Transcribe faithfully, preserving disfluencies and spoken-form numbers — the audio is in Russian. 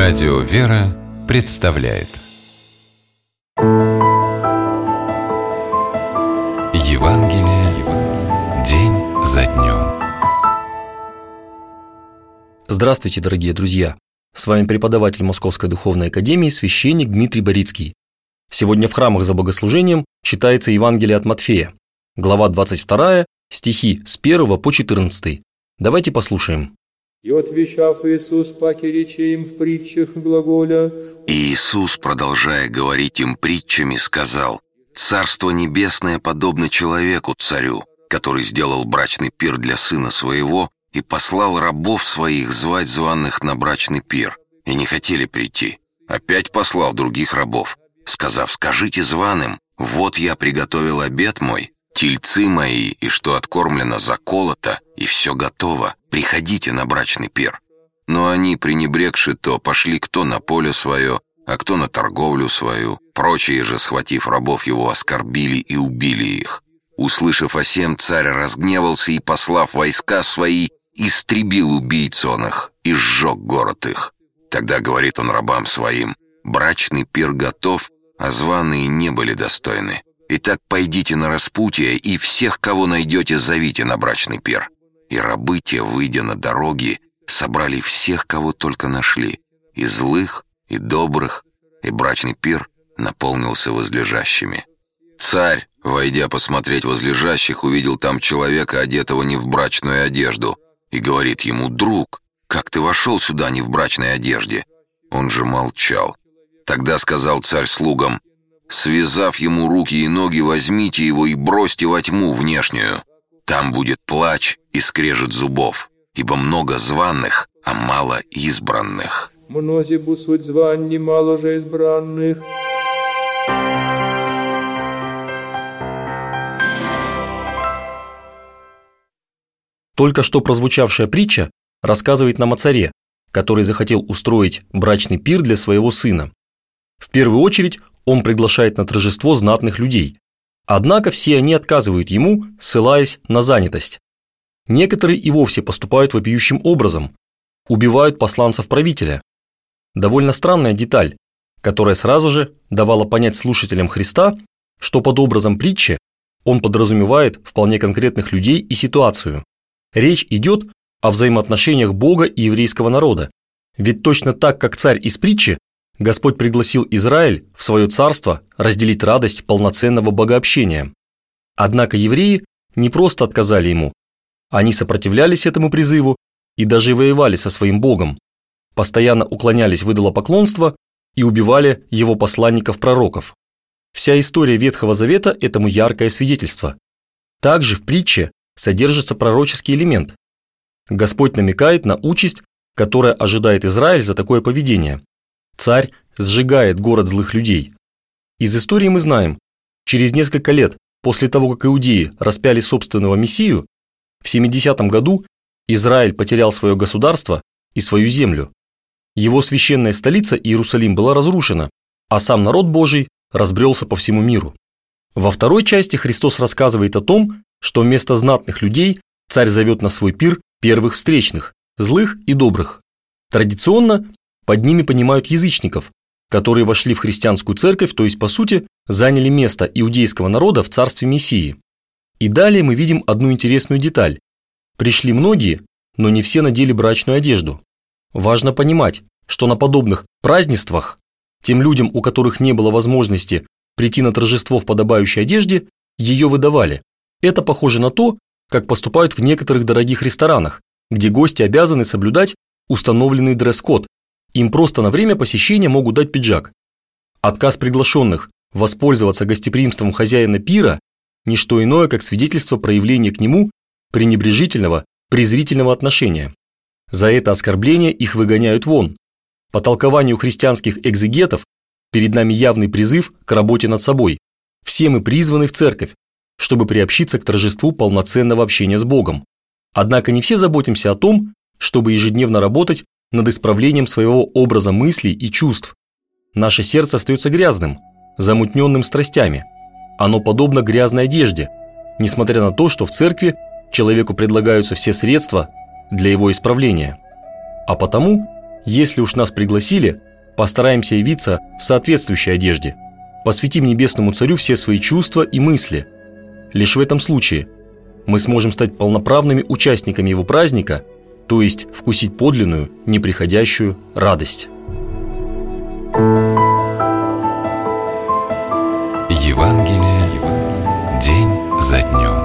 Радио «Вера» представляет Евангелие день за днем. Здравствуйте, дорогие друзья! С вами преподаватель Московской Духовной Академии, священник Дмитрий Борицкий. Сегодня в храмах за богослужением читается Евангелие от Матфея, глава двадцать вторая, стихи с первого по четырнадцатый. Давайте послушаем. «И отвечав Иисус, паки рече им в притчах глаголя». И Иисус, продолжая говорить им притчами, сказал: «Царство небесное подобно человеку, царю, который сделал брачный пир для сына своего и послал рабов своих звать званых на брачный пир, и не хотели прийти. Опять послал других рабов, сказав: скажите званым, вот я приготовил обед мой, тельцы мои, и что откормлено заколото, и все готово, приходите на брачный пир. Но они, пренебрегши то, пошли кто на поле свое, а кто на торговлю свою. Прочие же, схватив рабов его, оскорбили и убили их. Услышав о сем, царь разгневался и, послав войска свои, истребил убийц он их и сжег город их. Тогда говорит он рабам своим: брачный пир готов, а званые не были достойны. Итак, пойдите на распутье, и всех, кого найдете, зовите на брачный пир. И рабы те, выйдя на дороги, собрали всех, кого только нашли, и злых, и добрых, и брачный пир наполнился возлежащими. Царь, войдя посмотреть возлежащих, увидел там человека, одетого не в брачную одежду, и говорит ему: друг, как ты вошел сюда не в брачной одежде? Он же молчал. Тогда сказал царь слугам: связав ему руки и ноги, возьмите его и бросьте во тьму внешнюю. Там будет плач и скрежет зубов, ибо много званых, а мало избранных. Мнози бусуть звань, мало же избранных. Только что прозвучавшая притча рассказывает нам о царе, который захотел устроить брачный пир для своего сына. В первую очередь он приглашает на торжество знатных людей. Однако все они отказывают ему, ссылаясь на занятость. Некоторые и вовсе поступают вопиющим образом, убивают посланцев правителя. Довольно странная деталь, которая сразу же давала понять слушателям Христа, что под образом притчи он подразумевает вполне конкретных людей и ситуацию. Речь идет о взаимоотношениях Бога и еврейского народа. Ведь точно так, как царь из притчи, Господь пригласил Израиль в свое царство разделить радость полноценного богообщения. Однако евреи не просто отказали ему, они сопротивлялись этому призыву и даже воевали со своим Богом, постоянно уклонялись в идолопоклонство и убивали его посланников-пророков. Вся история Ветхого Завета этому яркое свидетельство. Также в притче содержится пророческий элемент. Господь намекает на участь, которая ожидает Израиль за такое поведение. Царь сжигает город злых людей. Из истории мы знаем, через несколько лет после того, как иудеи распяли собственного Мессию, в семидесятом году Израиль потерял свое государство и свою землю. Его священная столица Иерусалим была разрушена, а сам народ Божий разбрелся по всему миру. Во второй части Христос рассказывает о том, что вместо знатных людей царь зовет на свой пир первых встречных, злых и добрых. Традиционно под ними понимают язычников, которые вошли в христианскую церковь, то есть, по сути, заняли место иудейского народа в царстве Мессии. И далее мы видим одну интересную деталь. Пришли многие, но не все надели брачную одежду. Важно понимать, что на подобных празднествах тем людям, у которых не было возможности прийти на торжество в подобающей одежде, ее выдавали. Это похоже на то, как поступают в некоторых дорогих ресторанах, где гости обязаны соблюдать установленный дресс-код. Им просто на время посещения могут дать пиджак. Отказ приглашенных воспользоваться гостеприимством хозяина пира – не что иное, как свидетельство проявления к нему пренебрежительного, презрительного отношения. За это оскорбление их выгоняют вон. По толкованию христианских экзегетов перед нами явный призыв к работе над собой. Все мы призваны в церковь, чтобы приобщиться к торжеству полноценного общения с Богом. Однако не все заботимся о том, чтобы ежедневно работать над исправлением своего образа мыслей и чувств. Наше сердце остается грязным, замутненным страстями. Оно подобно грязной одежде, несмотря на то, что в церкви человеку предлагаются все средства для его исправления. А потому Если уж нас пригласили, постараемся явиться в соответствующей одежде. Посвятим Небесному Царю все свои чувства и мысли. Лишь в этом случае мы сможем стать полноправными участниками его праздника, то есть вкусить подлинную, неприходящую радость. Евангелие день за днем.